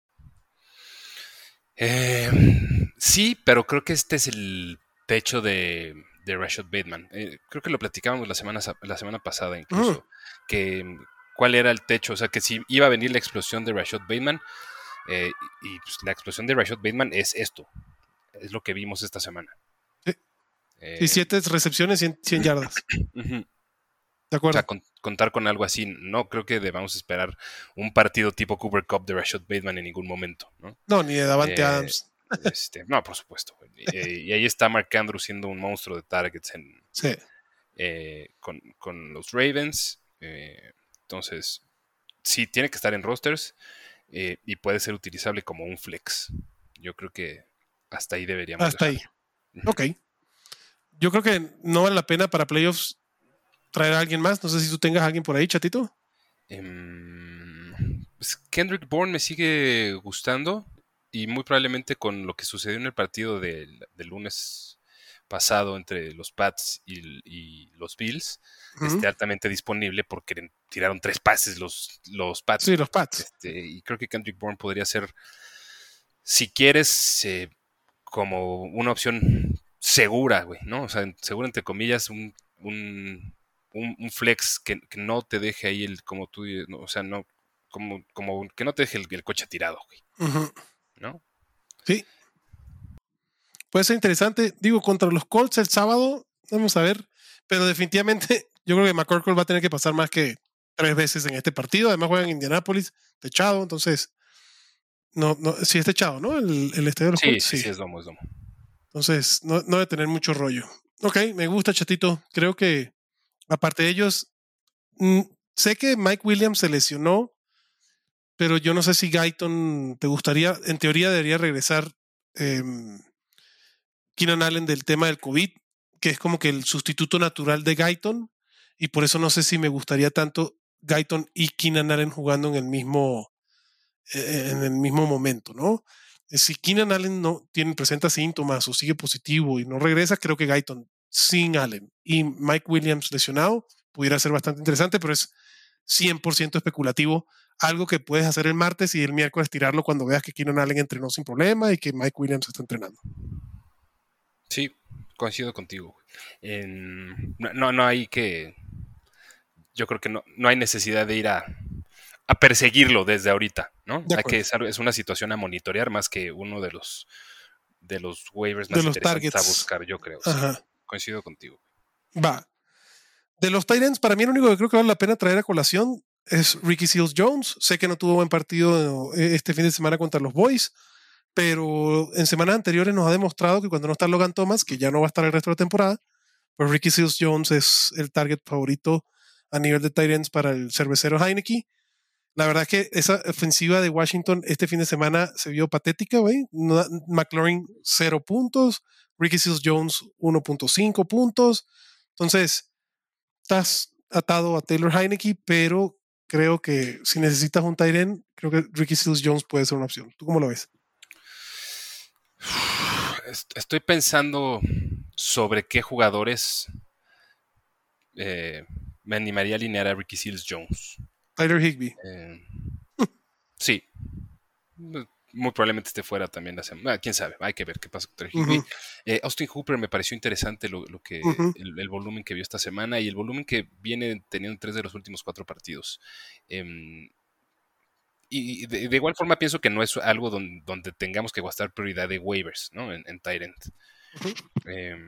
[SPEAKER 3] Eh, sí, pero creo que este es el techo de, de Rashad Bateman. Eh, creo que lo platicábamos la semana, la semana pasada
[SPEAKER 2] Ujú,
[SPEAKER 3] incluso, que mm, cuál era el techo, o sea, que si iba a venir la explosión de Rashad Bateman, eh, y pues, la explosión de Rashad Bateman es esto, es lo que vimos esta semana.
[SPEAKER 2] sí, sí,
[SPEAKER 3] Eh,
[SPEAKER 2] siete recepciones, cien, cien yardas.
[SPEAKER 3] ujú.
[SPEAKER 2] De
[SPEAKER 3] O sea,
[SPEAKER 2] acuerdo.
[SPEAKER 3] con- contar con algo así, no creo que debamos esperar un partido tipo Cooper Cup de Rashad Bateman en ningún momento, ¿no?
[SPEAKER 2] No, ni de Davante
[SPEAKER 3] Eh,
[SPEAKER 2] Adams.
[SPEAKER 3] este, no, por supuesto. Güey. Eh, y ahí está Mark Andrews siendo un monstruo de targets en,
[SPEAKER 2] Sí,
[SPEAKER 3] eh, con, con los Ravens. Eh, entonces, sí, tiene que estar en rosters, eh, y puede ser utilizable como un flex. Yo creo que hasta ahí deberíamos
[SPEAKER 2] hasta ahí.
[SPEAKER 3] dejarlo. Ujú.
[SPEAKER 2] Ok. Yo creo que no vale la pena para playoffs traer a alguien más. No sé si tú tengas a alguien por ahí, chatito.
[SPEAKER 3] Em, pues Kendrick Bourne me sigue gustando y muy probablemente con lo que sucedió en el partido del, del lunes pasado entre los Pats y, y los Bills
[SPEAKER 2] Ujú.
[SPEAKER 3] esté altamente disponible porque tiraron tres pases los, los Pats,
[SPEAKER 2] Sí,
[SPEAKER 3] güey.
[SPEAKER 2] los Pats.
[SPEAKER 3] Este, y creo que Kendrick Bourne podría ser, si quieres, eh, como una opción segura, güey, ¿no? O sea, segura entre comillas, un, un, un, un flex que, que, no te deje ahí el, como tú, no, o sea, no, como, como que no te deje el, el coche tirado, güey,
[SPEAKER 2] Ujú.
[SPEAKER 3] ¿no?
[SPEAKER 2] Sí, puede ser interesante. Digo, contra los Colts el sábado, vamos a ver. Pero definitivamente yo creo que McCorkle va a tener que pasar más que tres veces en este partido. Además juega en Indianapolis, techado, entonces, no, no, sí es techado, ¿no? El, el estadio de los
[SPEAKER 3] Sí,
[SPEAKER 2] Colts,
[SPEAKER 3] sí,
[SPEAKER 2] sí.
[SPEAKER 3] sí, es domo, es domo.
[SPEAKER 2] Entonces, no, no debe tener mucho rollo. Ok, me gusta, chatito. Creo que, aparte de ellos, mm, sé que Mike Williams se lesionó, pero yo no sé si Guyton te gustaría, en teoría debería regresar eh, Keenan Allen del tema del COVID, que es como que el sustituto natural de Guyton, y por eso no sé si me gustaría tanto Guyton y Keenan Allen jugando en el mismo, eh, en el mismo momento, ¿no? Si Keenan Allen no tiene, presenta síntomas o sigue positivo y no regresa, creo que Guyton sin Allen y Mike Williams lesionado pudiera ser bastante interesante, pero es cien por ciento especulativo. Algo que puedes hacer el martes y el miércoles tirarlo cuando veas que Keenan Allen entrenó sin problema y que Mike Williams está entrenando.
[SPEAKER 3] Sí, coincido contigo. En, no, no, no hay que, yo creo que no, no hay necesidad de ir a, a perseguirlo desde ahorita, ¿no?
[SPEAKER 2] De
[SPEAKER 3] Hay que,
[SPEAKER 2] acuerdo.
[SPEAKER 3] es, es una situación a monitorear más que uno de los de los waivers
[SPEAKER 2] De
[SPEAKER 3] más
[SPEAKER 2] los
[SPEAKER 3] interesantes a
[SPEAKER 2] targets.
[SPEAKER 3] buscar, yo creo, sí.
[SPEAKER 2] Ajá.
[SPEAKER 3] Coincido contigo.
[SPEAKER 2] Va. De los Titans, para mí lo único que creo que vale la pena traer a colación es Ricky Seals Jones. Sé que no tuvo buen partido este fin de semana contra los Boys, pero en semanas anteriores nos ha demostrado que cuando no está Logan Thomas, que ya no va a estar el resto de la temporada, pues Ricky Seals Jones es el target favorito a nivel de Titans para el cervecero Heineke. La verdad es que esa ofensiva de Washington este fin de semana se vio patética, güey. No, McLaurin, cero puntos. Ricky Seals Jones, uno punto cinco puntos. Entonces, estás atado a Taylor Heineke, pero creo que si necesitas un tight end, creo que Ricky Seals Jones puede ser una opción. ¿Tú cómo lo ves?
[SPEAKER 3] Estoy pensando sobre qué jugadores eh, me animaría a alinear a Ricky Seals Jones.
[SPEAKER 2] Tyler Higbee.
[SPEAKER 3] Eh, sí, muy probablemente esté fuera también la semana. Ah, quién sabe, hay que ver qué pasa con Higbee.
[SPEAKER 2] Uh-huh.
[SPEAKER 3] Eh, Austin Hooper me pareció interesante lo, lo que
[SPEAKER 2] Uh-huh.
[SPEAKER 3] el, el, volumen que vio esta semana y el volumen que viene teniendo en tres de los últimos cuatro partidos. Eh, y de, de, igual forma pienso que no es algo donde, donde tengamos que gastar prioridad de waivers, ¿no? En, en tight end.
[SPEAKER 2] Uh-huh.
[SPEAKER 3] Eh,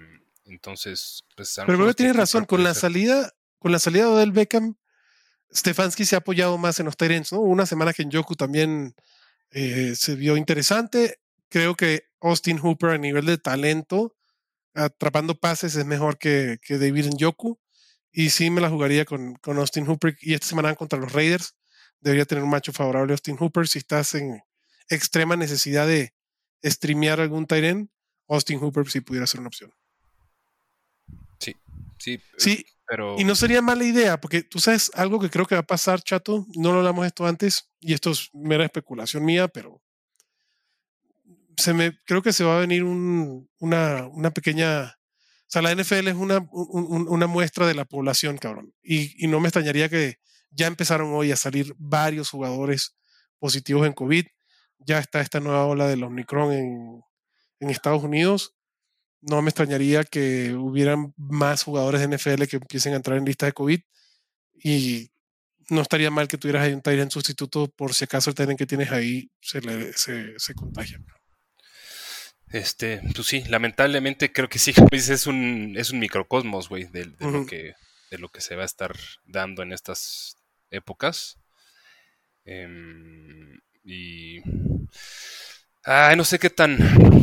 [SPEAKER 3] Entonces, pues a lo
[SPEAKER 2] Pero creo
[SPEAKER 3] mejor
[SPEAKER 2] que tienes
[SPEAKER 3] Austin
[SPEAKER 2] razón,
[SPEAKER 3] Hooper
[SPEAKER 2] con
[SPEAKER 3] puede
[SPEAKER 2] la
[SPEAKER 3] ser.
[SPEAKER 2] salida, con la salida de Odell Beckham, Stefanski se ha apoyado más en los tight ends, ¿no? Una semana que Njoku también eh, se vio interesante. Creo que Austin Hooper a nivel de talento, atrapando pases, es mejor que, que David Njoku. Y sí me la jugaría con, con Austin Hooper. Y esta semana contra los Raiders debería tener un macho favorable Austin Hooper. Si estás en extrema necesidad de streamear algún tight end, Austin Hooper sí pudiera ser una opción.
[SPEAKER 3] Sí, sí,
[SPEAKER 2] Sí,
[SPEAKER 3] pero...
[SPEAKER 2] y no sería mala idea, porque tú sabes algo que creo que va a pasar, Chato. No lo hablamos esto antes, y esto es mera especulación mía, pero se me, creo que se va a venir un, una, una pequeña. O sea, la N F L es una, un, una muestra de la población, cabrón. Y, y no me extrañaría que ya empezaron hoy a salir varios jugadores positivos en COVID. Ya está esta nueva ola del Omicron en, en Estados Unidos. No me extrañaría que hubieran más jugadores de N F L que empiecen a entrar en lista de COVID. Y no estaría mal que tuvieras ahí un tight end sustituto por si acaso el tight end que tienes ahí se, le, se, se contagia.
[SPEAKER 3] Este, pues sí, lamentablemente creo que sí, como dices, es un, es un microcosmos, güey, de, de,
[SPEAKER 2] Uh-huh.
[SPEAKER 3] lo que, de lo que se va a estar dando en estas épocas. Eh, y... Ay, no sé qué tan...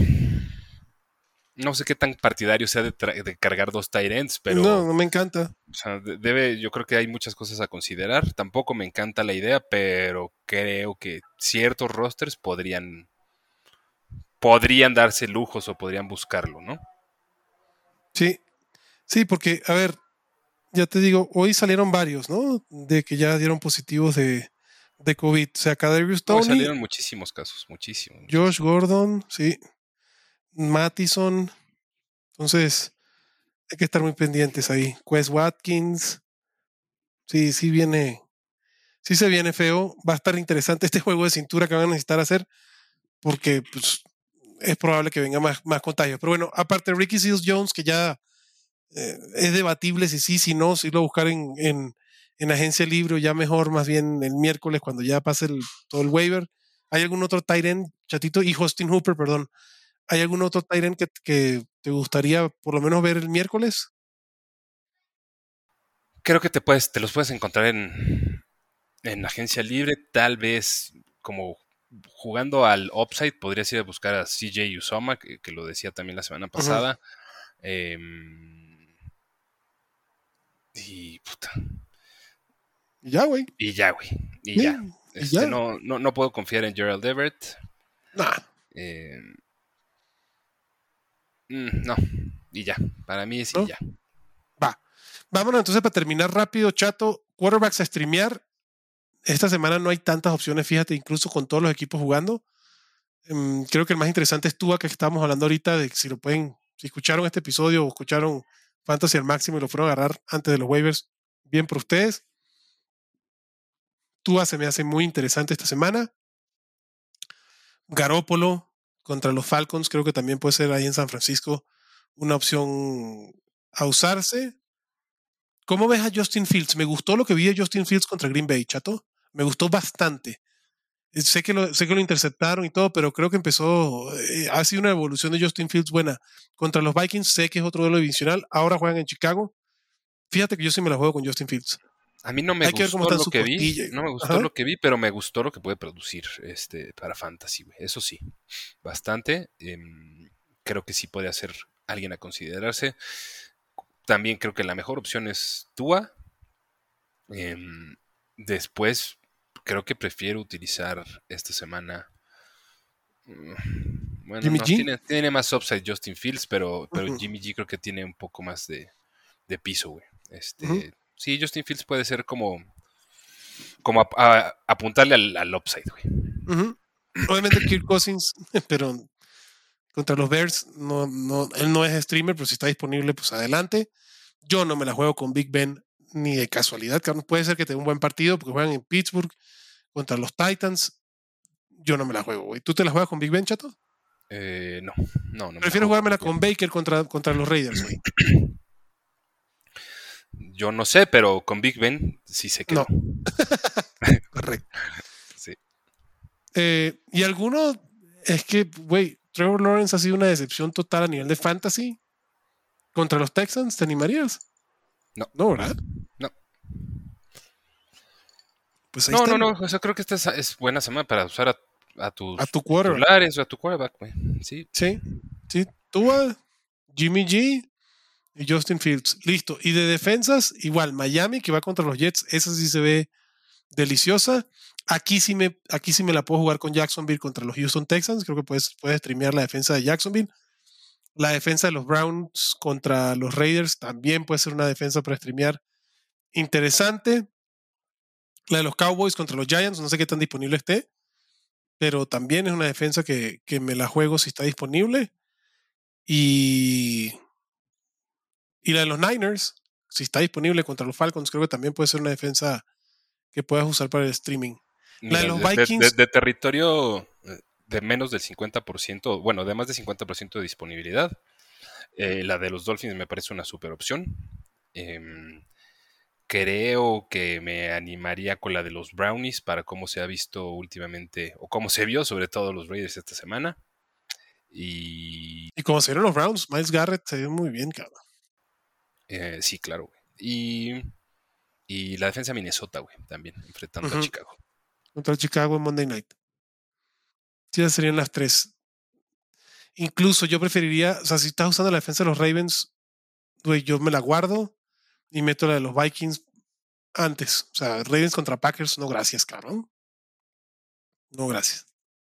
[SPEAKER 3] No sé qué tan partidario sea de, tra- de cargar dos tight ends, pero...
[SPEAKER 2] No, no me encanta.
[SPEAKER 3] O sea, de- debe, yo creo que hay muchas cosas a considerar. Tampoco me encanta la idea, pero creo que ciertos rosters podrían podrían darse lujos o podrían buscarlo, ¿no?
[SPEAKER 2] Sí, sí, porque, a ver, ya te digo, hoy salieron varios, ¿no? De que ya dieron positivos de, de COVID. O sea, Kadarius
[SPEAKER 3] Hoy
[SPEAKER 2] Toney,
[SPEAKER 3] salieron muchísimos casos, muchísimos,
[SPEAKER 2] Josh
[SPEAKER 3] muchísimos.
[SPEAKER 2] Gordon, sí, Mattison. Entonces, hay que estar muy pendientes ahí. Quest Watkins, sí, sí viene, sí se viene feo. Va a estar interesante este juego de cintura que van a necesitar hacer, porque pues, es probable que venga más, más contagios. Pero bueno, aparte Ricky Seals Jones, que ya eh, es debatible si sí, si no, si lo buscar en, en, en agencia libre o ya mejor, más bien el miércoles cuando ya pase el, todo el waiver. ¿Hay algún otro tight end, Chatito? Y Austin Hooper, perdón. ¿Hay algún otro tight end que, que te gustaría por lo menos ver el miércoles?
[SPEAKER 3] Creo que te puedes, te los puedes encontrar en, en agencia libre, tal vez como jugando al upside, podrías ir a buscar a C J Uzoma, que, que lo decía también la semana
[SPEAKER 2] Uh-huh.
[SPEAKER 3] pasada. Eh, y puta.
[SPEAKER 2] Y ya, güey.
[SPEAKER 3] Y ya, güey. Y
[SPEAKER 2] Sí,
[SPEAKER 3] ya.
[SPEAKER 2] y
[SPEAKER 3] Este,
[SPEAKER 2] ya.
[SPEAKER 3] no, no, no puedo confiar en Gerald Everett.
[SPEAKER 2] Nah,
[SPEAKER 3] Eh, mm, no. Y ya. Para mí es y
[SPEAKER 2] ¿no?
[SPEAKER 3] ya.
[SPEAKER 2] Va. Vámonos entonces para terminar rápido, Chato. Quarterbacks a streamear. Esta semana no hay tantas opciones, fíjate, incluso con todos los equipos jugando. Um, creo que el más interesante es Tua, que estábamos hablando ahorita de que si lo pueden, si escucharon este episodio o escucharon Fantasy al máximo y lo fueron a agarrar antes de los waivers, bien por ustedes. Tua se me hace muy interesante esta semana. Garópolo contra los Falcons, creo que también puede ser ahí en San Francisco una opción a usarse. ¿Cómo ves a Justin Fields? Me gustó lo que vi de Justin Fields contra Green Bay, Chato. Me gustó bastante. Sé que, lo, sé que lo interceptaron y todo, pero creo que empezó, eh, ha sido una evolución de Justin Fields buena. Contra los Vikings sé que es otro duelo divisional, ahora juegan en Chicago. Fíjate que yo sí me la juego con Justin Fields.
[SPEAKER 3] A mí no me
[SPEAKER 2] Hay que ver cómo
[SPEAKER 3] gustó
[SPEAKER 2] están
[SPEAKER 3] lo
[SPEAKER 2] sus
[SPEAKER 3] que vi,
[SPEAKER 2] costillas.
[SPEAKER 3] no me gustó
[SPEAKER 2] Ajá.
[SPEAKER 3] lo que vi, pero me gustó lo que puede producir este, para Fantasy, güey. Eso sí, bastante. Eh, creo que sí puede hacer alguien a considerarse. También creo que la mejor opción es Tua. Eh, después, creo que prefiero utilizar esta semana. Bueno,
[SPEAKER 2] Jimmy
[SPEAKER 3] no,
[SPEAKER 2] G.
[SPEAKER 3] tiene, tiene más upside Justin Fields, pero, pero
[SPEAKER 2] Uh-huh.
[SPEAKER 3] Jimmy G creo que tiene un poco más de, de piso, güey. Este,
[SPEAKER 2] Uh-huh.
[SPEAKER 3] sí, Justin Fields puede ser como, como a, a, apuntarle al, al upside, güey.
[SPEAKER 2] Uh-huh. Obviamente Kirk Cousins, pero contra los Bears, no, no, él no es streamer, pero si está disponible, pues adelante. Yo no me la juego con Big Ben ni de casualidad, cabrón. Puede ser que tenga un buen partido porque juegan en Pittsburgh contra los Titans. Yo no me la juego, güey. ¿Tú te la juegas con Big Ben, Chato?
[SPEAKER 3] Eh, no, no, no me la
[SPEAKER 2] Prefiero
[SPEAKER 3] juego
[SPEAKER 2] jugármela
[SPEAKER 3] con
[SPEAKER 2] con Baker contra, contra los Raiders, güey.
[SPEAKER 3] Yo no sé, pero con Big Ben sí sé que
[SPEAKER 2] No.
[SPEAKER 3] no.
[SPEAKER 2] Correcto.
[SPEAKER 3] Sí.
[SPEAKER 2] Eh, y alguno, es que, güey, Trevor Lawrence ha sido una decepción total a nivel de fantasy. ¿Contra los Texans te animarías?
[SPEAKER 3] No.
[SPEAKER 2] No, ¿verdad?
[SPEAKER 3] No.
[SPEAKER 2] Pues ahí
[SPEAKER 3] No,
[SPEAKER 2] está.
[SPEAKER 3] no, no. O sea, creo que esta es, es buena semana para usar a, a tus
[SPEAKER 2] A tu quarterback.
[SPEAKER 3] titulares o a tu quarterback, güey. Sí.
[SPEAKER 2] Sí, sí. Tua, Jimmy G y Justin Fields. Listo. Y de defensas, igual, Miami, que va contra los Jets. Esa sí se ve deliciosa. Aquí sí me, aquí sí me la puedo jugar con Jacksonville contra los Houston Texans. Creo que puedes, puedes streamear la defensa de Jacksonville. La defensa de los Browns contra los Raiders también puede ser una defensa para streamear interesante. La de los Cowboys contra los Giants, no sé qué tan disponible esté, pero también es una defensa que, que me la juego si está disponible. Y, y la de los Niners, si está disponible contra los Falcons, creo que también puede ser una defensa que puedas usar para el streaming.
[SPEAKER 3] Mira,
[SPEAKER 2] la de los
[SPEAKER 3] de,
[SPEAKER 2] Vikings.
[SPEAKER 3] De, de, de territorio de menos del cincuenta por ciento, bueno, de más del cincuenta por ciento de disponibilidad, eh, la de los Dolphins me parece una super opción. Eh, creo que me animaría con la de los Brownies para cómo se ha visto últimamente, o cómo se vio sobre todo los Raiders esta semana. Y,
[SPEAKER 2] y como se vieron los Browns, Myles Garrett se vio muy bien, cabrón.
[SPEAKER 3] Eh, sí, claro, güey. Y, y la defensa de Minnesota, güey, también, enfrentando uh-huh. a Chicago.
[SPEAKER 2] Contra el Chicago en Monday Night. Sí, esas serían las tres. Incluso yo preferiría, o sea, si estás usando la defensa de los Ravens, güey, yo me la guardo y meto la de los Vikings antes. O sea, Ravens contra Packers, no gracias, cabrón. No gracias.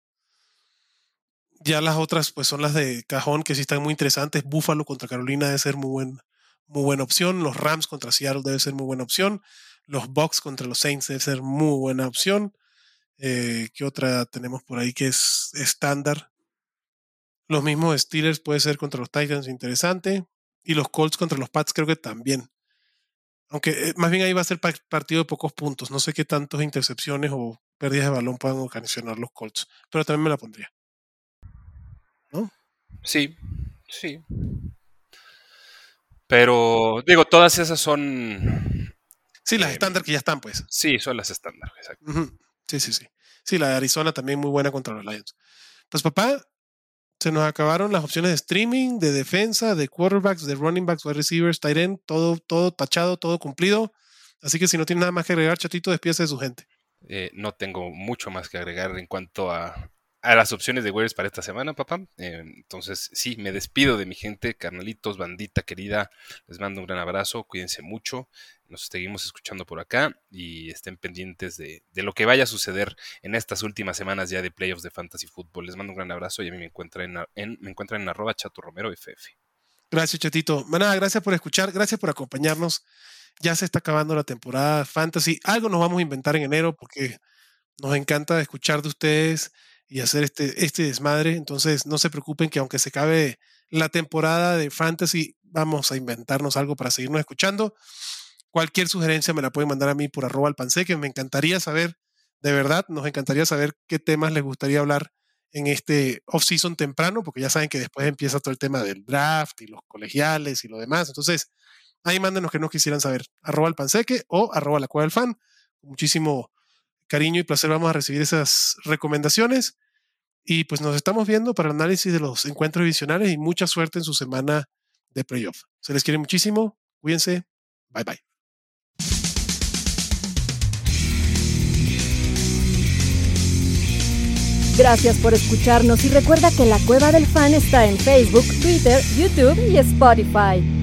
[SPEAKER 2] Ya las otras, pues son las de cajón, que sí están muy interesantes. Buffalo contra Carolina debe ser muy, buen, muy buena opción. Los Rams contra Seattle debe ser muy buena opción. Los Bucks contra los Saints debe ser muy buena opción. Eh, ¿Qué otra tenemos por ahí que es estándar? Los mismos Steelers puede ser contra los Titans, interesante. Y los Colts contra los Pats creo que también. Aunque eh, más bien ahí va a ser pa- partido de pocos puntos. No sé qué tantas intercepciones o pérdidas de balón puedan ocasionar los Colts. Pero también me la pondría. ¿No?
[SPEAKER 3] Sí, sí. Pero, digo, todas esas son...
[SPEAKER 2] Sí, las estándar eh, que ya están, pues.
[SPEAKER 3] Sí, son las estándar, exacto.
[SPEAKER 2] Uh-huh. Sí, sí, sí. Sí, la de Arizona también muy buena contra los Lions. Pues, papá, se nos acabaron las opciones de streaming, de defensa, de quarterbacks, de running backs, wide receivers, tight end, todo, todo tachado, todo cumplido. Así que si no tiene nada más que agregar, Chatito, despídase de su gente.
[SPEAKER 3] Eh, no tengo mucho más que agregar en cuanto a, a las opciones de waivers para esta semana, papá. Eh, entonces, sí, me despido de mi gente, carnalitos, bandita querida. Les mando un gran abrazo, cuídense mucho. Nos seguimos escuchando por acá y estén pendientes de, de lo que vaya a suceder en estas últimas semanas ya de playoffs de Fantasy Football. Les mando un gran abrazo y a mí me encuentran en, en, me encuentran en arroba Chato Romero F F.
[SPEAKER 2] Gracias, Chatito. Manada, gracias por escuchar, gracias por acompañarnos. Ya se está acabando la temporada Fantasy. Algo nos vamos a inventar en enero porque nos encanta escuchar de ustedes y hacer este, este desmadre. Entonces, no se preocupen que aunque se acabe la temporada de Fantasy, vamos a inventarnos algo para seguirnos escuchando. Cualquier sugerencia me la pueden mandar a mí por arroba alpanseque. Me encantaría saber, de verdad, nos encantaría saber qué temas les gustaría hablar en este off-season temprano, porque ya saben que después empieza todo el tema del draft y los colegiales y lo demás. Entonces, ahí mándenos que nos quisieran saber. Arroba alpanseque o arroba la cueva del fan. Con muchísimo cariño y placer vamos a recibir esas recomendaciones. Y pues nos estamos viendo para el análisis de los encuentros divisionales y mucha suerte en su semana de playoff. Se les quiere muchísimo. Cuídense. Bye, bye.
[SPEAKER 1] Gracias por escucharnos y recuerda que La Cueva del Fan está en Facebook, Twitter, YouTube y Spotify.